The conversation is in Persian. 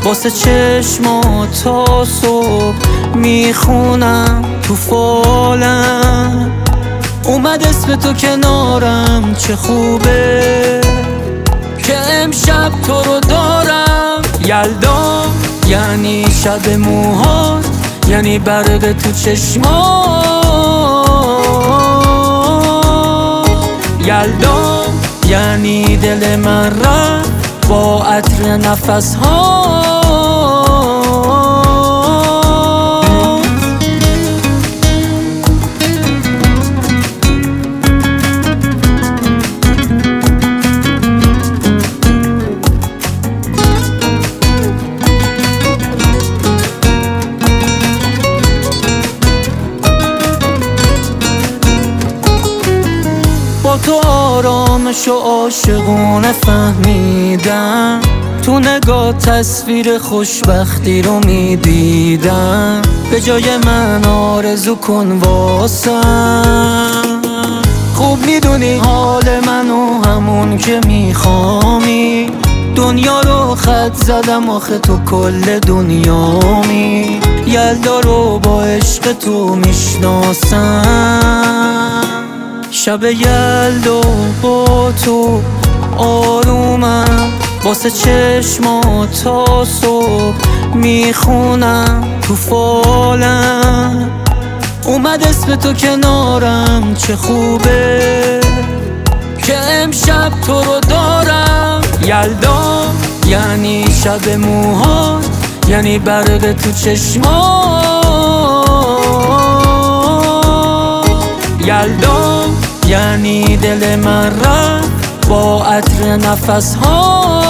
واسه چشمات تا صبح میخونم تو فالم. اومد اسم تو کنارم، چه خوبه که امشب تو رو دارم. یلدا یعنی شب موهات، یعنی برق تو چشمات. یلدا یعنی دل من رفت با عطر نفس ها. با تو آرامش و عاشقونه فهمیدم، تو نگاه تصویر خوشبختی رو میدیدم. به جای من آرزو کن واسم، خوب میدونی حال منو همون که میخوامی. دنیا رو خط زدم آخه تو کل دنیامی. یلدا رو با عشق تو میشناسم. شب یلدا با تو آرومم، واسه چشمات تا صبح میخونم تو فالم. اومد اسم تو کنارم، چه خوبه که امشب تو رو دارم. یلدا یعنی شب موهات، یعنی برق تو چشمات. یلدا یعنی دل من رفت با عطر نفس ها.